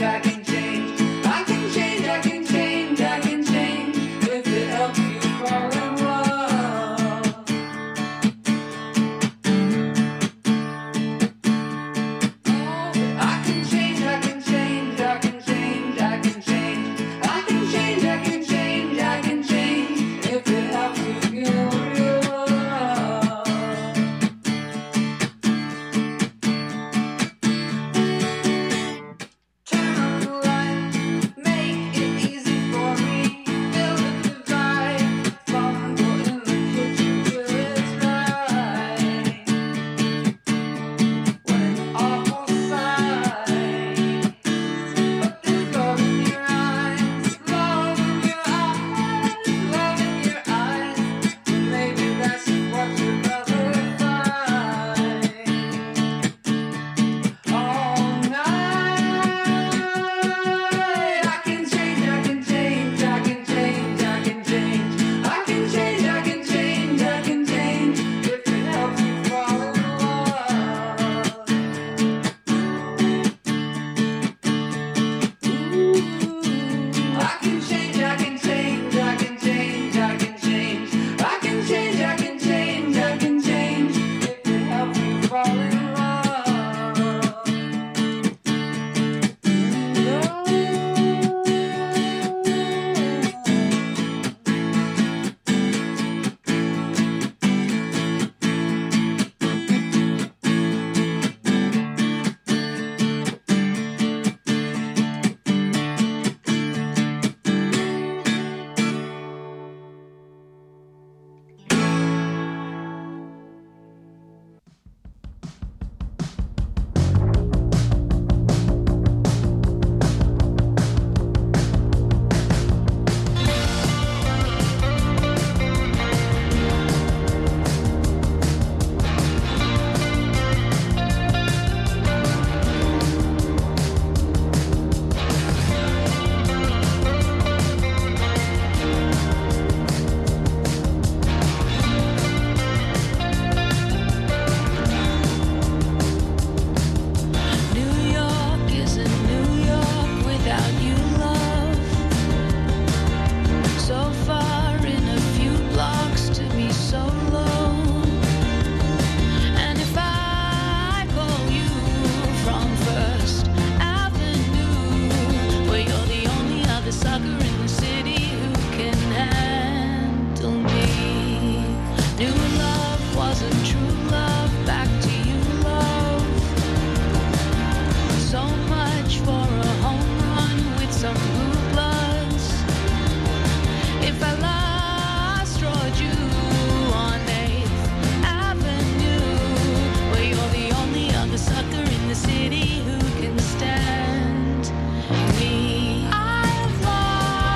city who can stand me. I've lost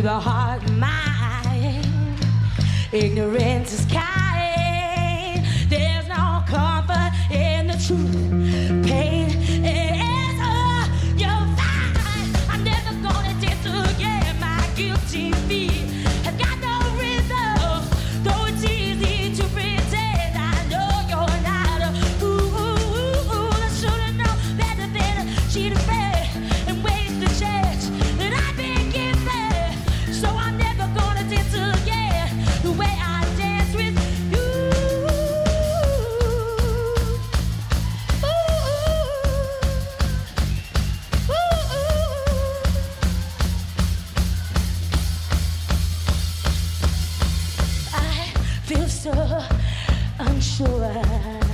to the heart and mind. Ignorance is kind. There's no comfort in the truth. Pain is all you'll find. I'm never gonna dance again. My guilty feet have got no rhythm. Though it's easy to pretend, I know you're not a fool. I should've known better than a cheat affair and waste the chance that I've been given. So I'm never gonna dance again the way I dance with you. I feel so unsure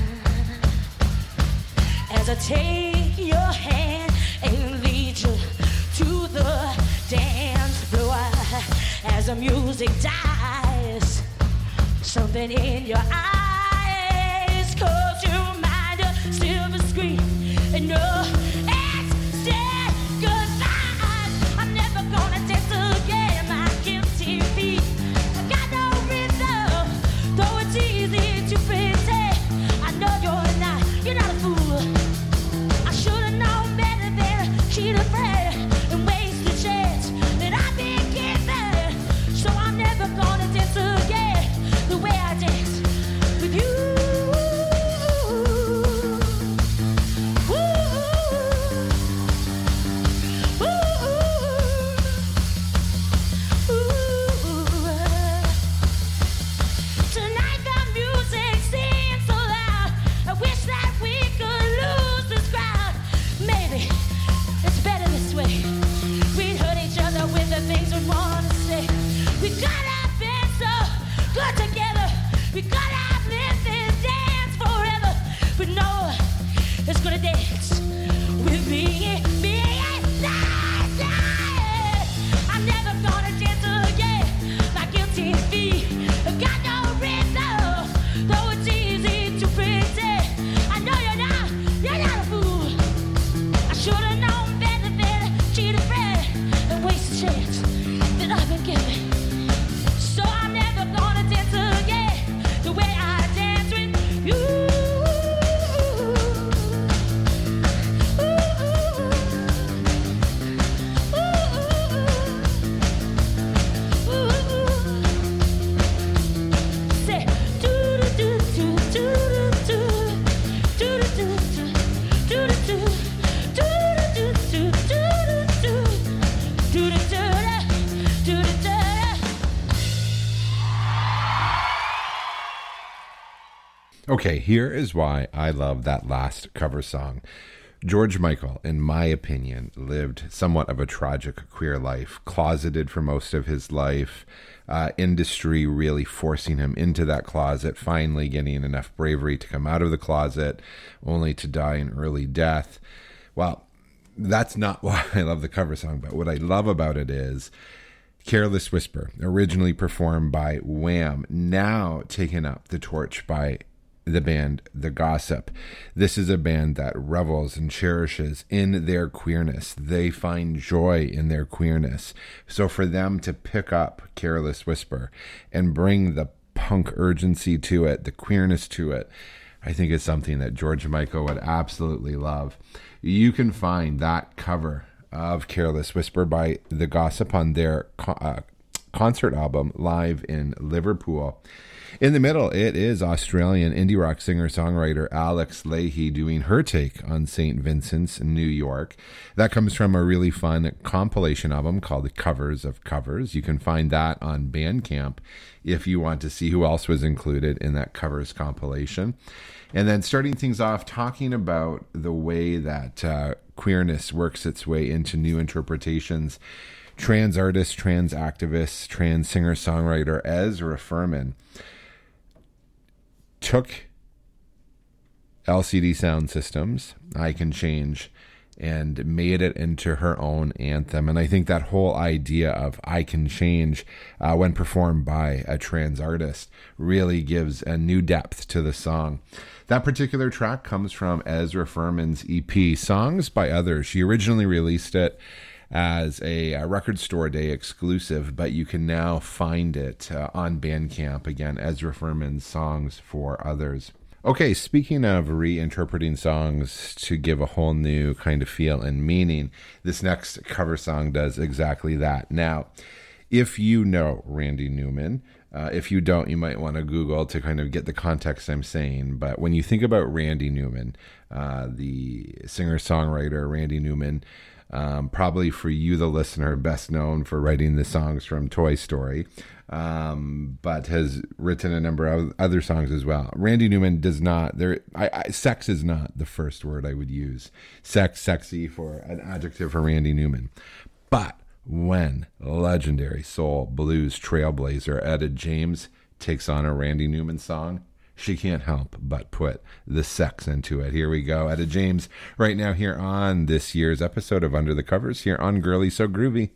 as I take your hand and lead you to the dance floor. As the music dies, something in your eyes calls your mind a silver screen, and no, it's said goodbye. I'm never gonna dance again. My guilty feet have got no rhythm. Though it's easy to pretend, I know you're not a fool. I should've known better than cheat afraid and waste the chance that I've been given. So I'm never gonna dance again the way I dance with you. Tonight the music seems so loud. I wish that we could lose this crowd. Maybe it's better this way. We'd hurt each other with the things we want to say. We could have been so good together. We could have lived this dance forever. But no one is gonna dance with me. I'm never gonna dance again. My guilty feet have got no rhythm. Though it's easy to pretend, I know you're not a fool. I should've known better than cheat a friend and waste a chance that I've been given. So I'm never gonna dance again the way I dance with you. Say do do do do do do do do do Okay, here is why I love that last cover song. George Michael, in my opinion, lived somewhat of a tragic queer life, closeted for most of his life, industry really forcing him into that closet, finally getting enough bravery to come out of the closet, only to die an early death. Well, that's not why I love the cover song, but what I love about it is Careless Whisper, originally performed by Wham, now taken up the torch by the band The Gossip. This is a band that revels and cherishes in their queerness. They find joy in their queerness. So for them to pick up Careless Whisper and bring the punk urgency to it, the queerness to it, I think is something that George Michael would absolutely love. You can find that cover of Careless Whisper by The Gossip on their concert album Live in Liverpool. In the middle, it is Australian indie rock singer-songwriter Alex Lahey doing her take on St. Vincent's, New York. That comes from a really fun compilation album called Covers of Covers. You can find that on Bandcamp if you want to see who else was included in that covers compilation. And then starting things off, talking about the way that queerness works its way into new interpretations. Trans artist, trans activist, trans singer-songwriter Ezra Furman took LCD Sound System's I Can Change and made it into her own anthem. And I think that whole idea of I Can Change when performed by a trans artist really gives a new depth to the song. That particular track comes from Ezra Furman's EP, Songs by Others. She originally released it as a Record Store Day exclusive, but you can now find it on Bandcamp, again, Ezra Furman's Songs for Others. Okay, speaking of reinterpreting songs to give a whole new kind of feel and meaning, this next cover song does exactly that. Now, if you know Randy Newman, if you don't, you might want to Google to kind of get the context I'm saying. But when you think about Randy Newman, the singer-songwriter Randy Newman, probably for you, the listener, best known for writing the songs from Toy Story, but has written a number of other songs as well. Randy Newman does not, sex is not the first word I would use. Sexy for an adjective for Randy Newman. But when legendary soul blues trailblazer Etta James takes on a Randy Newman song, she can't help but put the sex into it. Here we go. Etta James right now here on this year's episode of Under the Covers here on Girly So Groovy.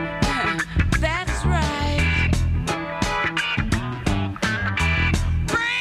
That's right.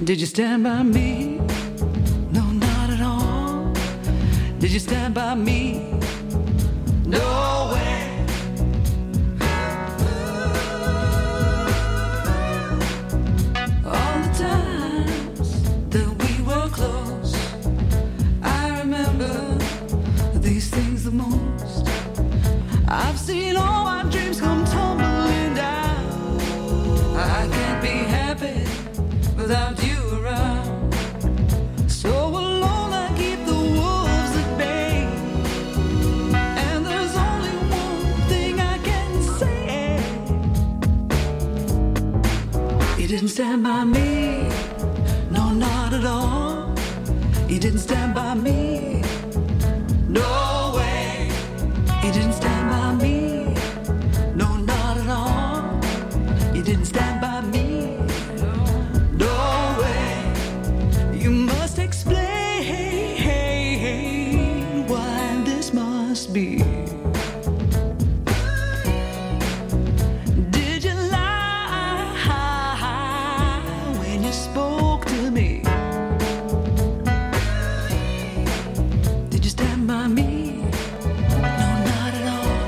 Did you stand by me? No, not at all. Did you stand by me? No way. All the times that we were close, I remember these things the most. I've seen all my dreams come tumbling down. I can't be happy without you around. So alone I keep the wolves at bay. And there's only one thing I can say. You didn't stand by me. No, not at all. You didn't stand by me. No way. You didn't stand by me. No, not at all. You didn't stand by me. No way. You must explain why this must be. Did you lie when you spoke to me? Did you stand by me? No, not at all.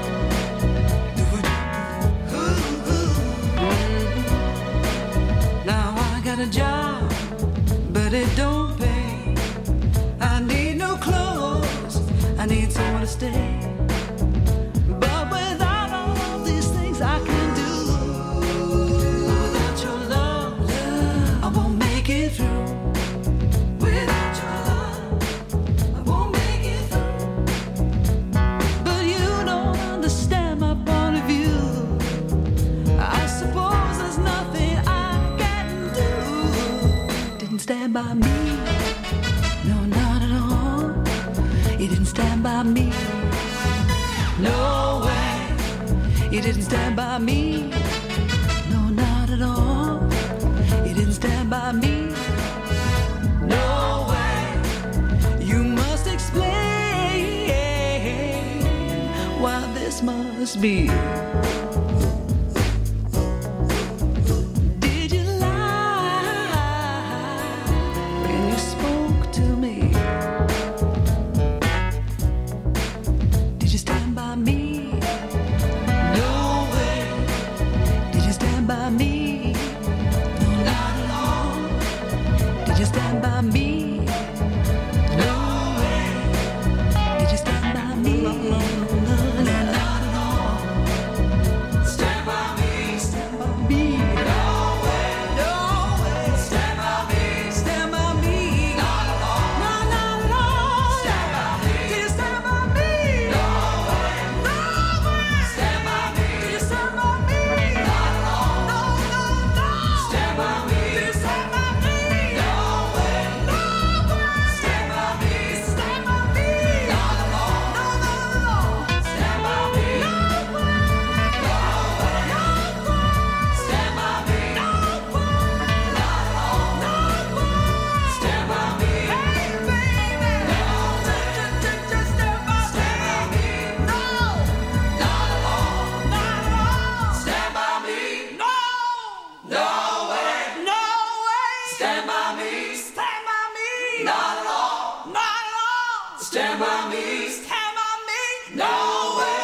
Now I got a job, but it don't pay. I need new clothes, I need somewhere to stay. But without all of these things I can do, without your love, I won't make it through. Without your love, I won't make it through. But you don't understand my point of view. I suppose there's nothing I can do. Didn't stand by me. No, not at all. You didn't stand by me. No way. You didn't stand by me. No, not at all. You didn't stand by me. No way. You must explain why this must be. Did you lie when you spoke to me? Did you stand by me? No way. Did you stand by me? No, not at all. Did you stand by me? No way. Did you stand by me? No, not at all. Stand by me. Stand by me. No way. No way. Stand by me. Stand by me. Not at all. No, not at all. Stand by me. Did you stand by me? No way. No way. Stand by me. Did you stand by me? Not at all. No, no, no. Stand by me. Did you stand by me? No way. No way. Stand by me. Stand by me. Not at all. No, no, no. Stand by me. No way. No way. No way. Stand by me. No way. Not at all. No way. Stand by me. Hey, baby. No way. Just stand by me. No. Not at all. Not at all. Stand by me. No. No way. No way. Stand by me. Stand by me. Not at all. Not at all. Stand by me. Stand by me. No way.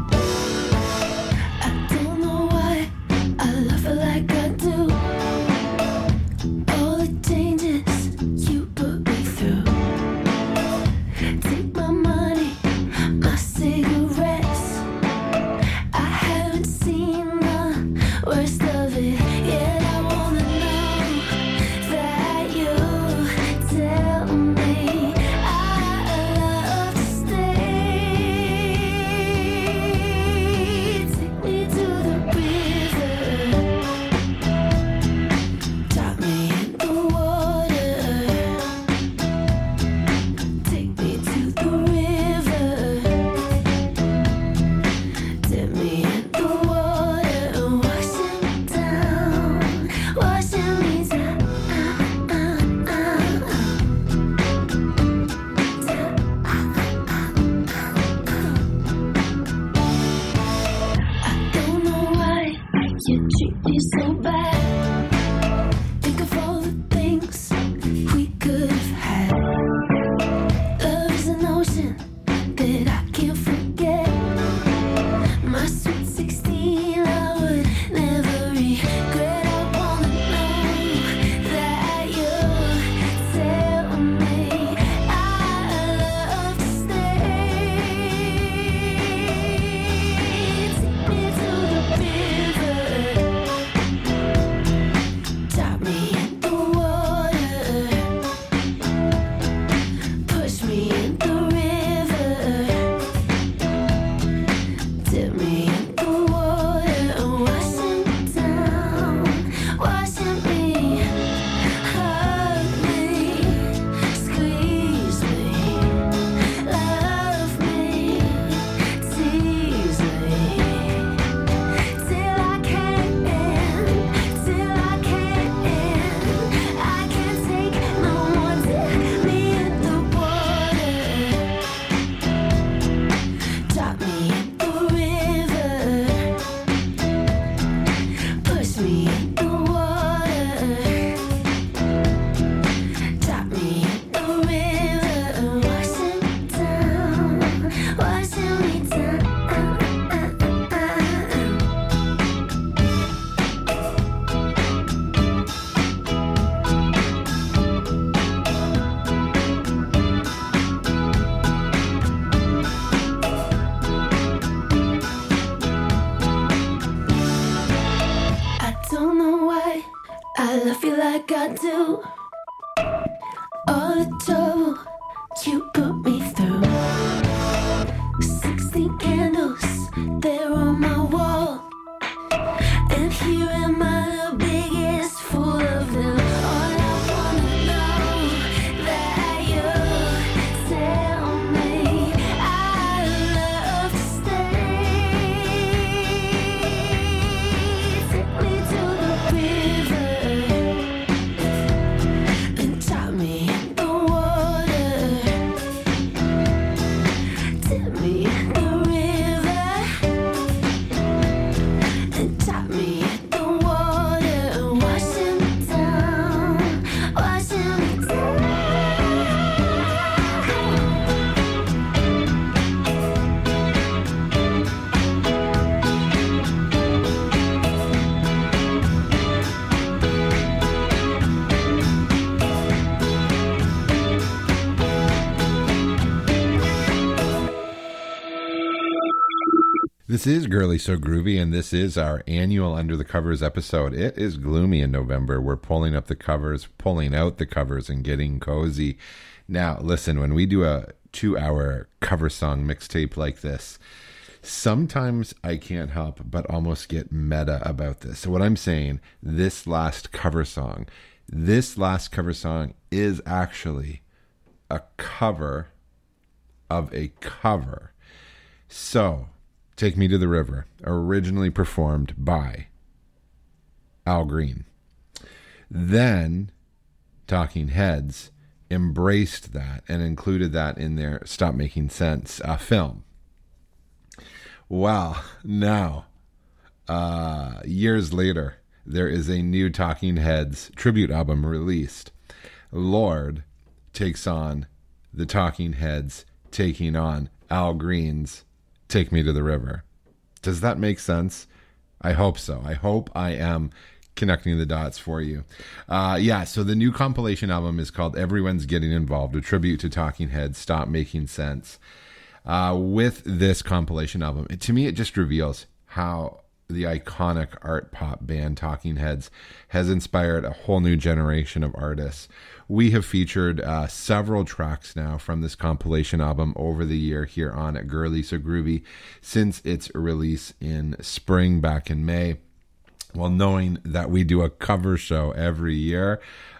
I don't know why I love her like I do. you treat me so bad? Think of all the things we could have had. Love is an ocean that I can't forget. My sweet 16, I would never regret. I wanna know that you'll tell me I love to stay. Take me to the river, drop me in the water, push me in the river, dip me in the water, washing me down, washing me, hug me, squeeze me, love me, tease me, till I can't end, till I can't end. I can't take no more. Dip me in the water, drop me in the river, push me in the water, drop me in the river, washing me down, washing me down. I don't know why I love you like I do. All the trouble you put me through. 16 candles, they're on my wall. And here am I, the biggest fool of them. All I wanna know that you tell me I love to stay. Take me to the river and drop me in the water. Dip me in the river and drop me in the water, washing me down, washing me down. This is Girly So Groovy, and this is our annual Under the Covers episode. It is gloomy in November. We're pulling up the covers, pulling out the covers, and getting cozy. Now, listen, when we do a 2-hour cover song mixtape like this, sometimes I can't help but almost get meta about this. So what I'm saying, this last cover song is actually a cover of a cover. So, Take Me to the River, originally performed by Al Green. Then Talking Heads embraced that and included that in their Stop Making Sense film. Well, now, years later, there is a new Talking Heads tribute album released. Lorde takes on the Talking Heads, taking on Al Green's Take Me to the River. Does that make sense? I hope so. I hope I am connecting the dots for you. So the new compilation album is called Everyone's Getting Involved, a tribute to Talking Heads, Stop Making Sense. With this compilation album, to me, it just reveals how the iconic art pop band Talking Heads has inspired a whole new generation of artists. We have featured several tracks now from this compilation album over the year here on at Girly So Groovy since its release in spring back in May. Well, knowing that we do a cover show every year,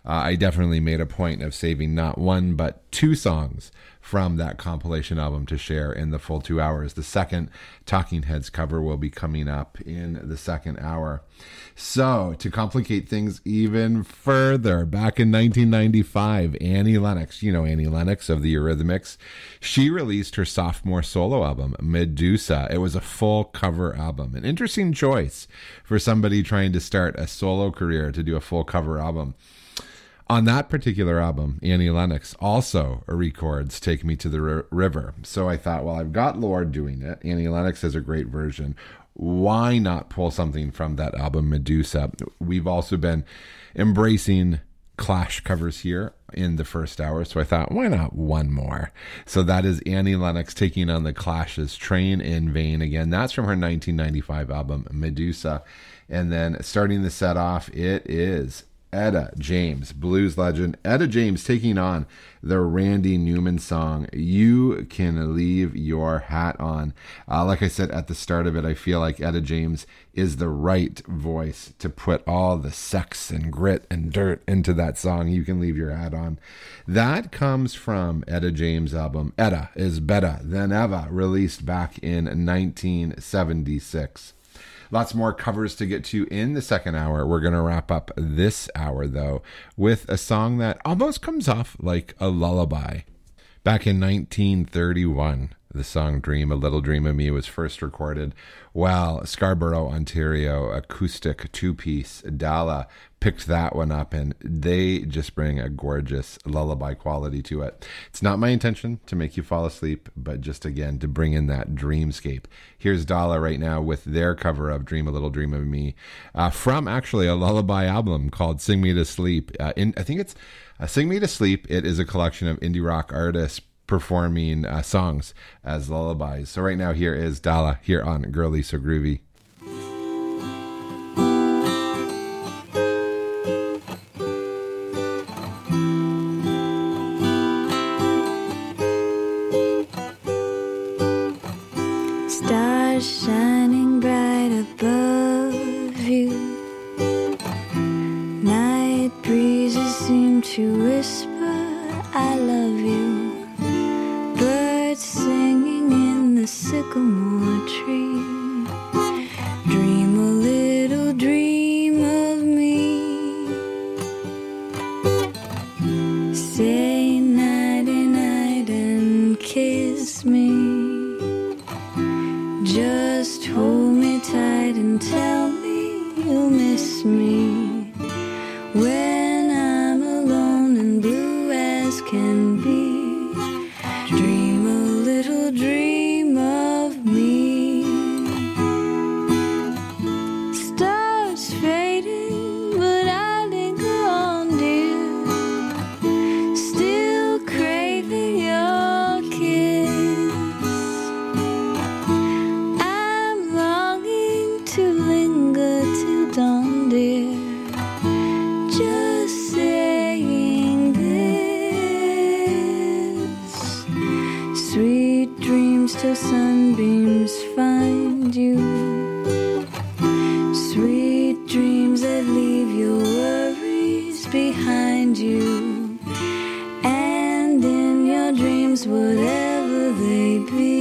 I definitely made a point of saving not one but two songs from that compilation album to share in the full 2 hours. The second Talking Heads cover will be coming up in the second hour. So, to complicate things even further, back in 1995, Annie Lennox, you know Annie Lennox of the Eurythmics, she released her sophomore solo album, Medusa. It was a full cover album. An interesting choice for somebody trying to start a solo career to do a full cover album. On that particular album, Annie Lennox also records Take Me to the River. So I thought, well, I've got Lorde doing it. Annie Lennox has a great version. Why not pull something from that album, Medusa? We've also been embracing Clash covers here in the first hour, so I thought, why not one more? So that is Annie Lennox taking on the Clash's Train in Vain. Again, that's from her 1995 album, Medusa. And then starting the set off, it is Etta James, blues legend. Etta James taking on the Randy Newman song, You Can Leave Your Hat On. Like I said at the start of it, I feel like Etta James is the right voice to put all the sex and grit and dirt into that song, You Can Leave Your Hat On. That comes from Etta James' album, Etta is Better Than Ever, released back in 1976. Lots more covers to get to in the second hour. We're going to wrap up this hour, though, with a song that almost comes off like a lullaby. Back in 1931, the song Dream, A Little Dream of Me was first recorded while Scarborough, Ontario acoustic two-piece Dala picked that one up, and they just bring a gorgeous lullaby quality to it. It's not my intention to make you fall asleep, but just again to bring in that dreamscape. Here's Dala right now with their cover of Dream, A Little Dream of Me, from actually a lullaby album called Sing Me to Sleep. I think it's Sing Me to Sleep. It is a collection of indie rock artists performing songs as lullabies. So right now here is Dala here on Girlie So Groovy. Stars shining bright above you. Night breezes seem to whisper, I love you. Birds singing in the sycamore tree. Dream a little dream of me. Say nighty night and kiss me. Just hold me tight and tell me you'll miss me when I'm alone and blue as can be. Dream a little dream of me. Stars fading, but I linger on, dear. Still craving your kiss. To linger till dawn, dear. Just saying this. Sweet dreams till sunbeams find you. Sweet dreams that leave your worries behind you. And in your dreams, whatever they be,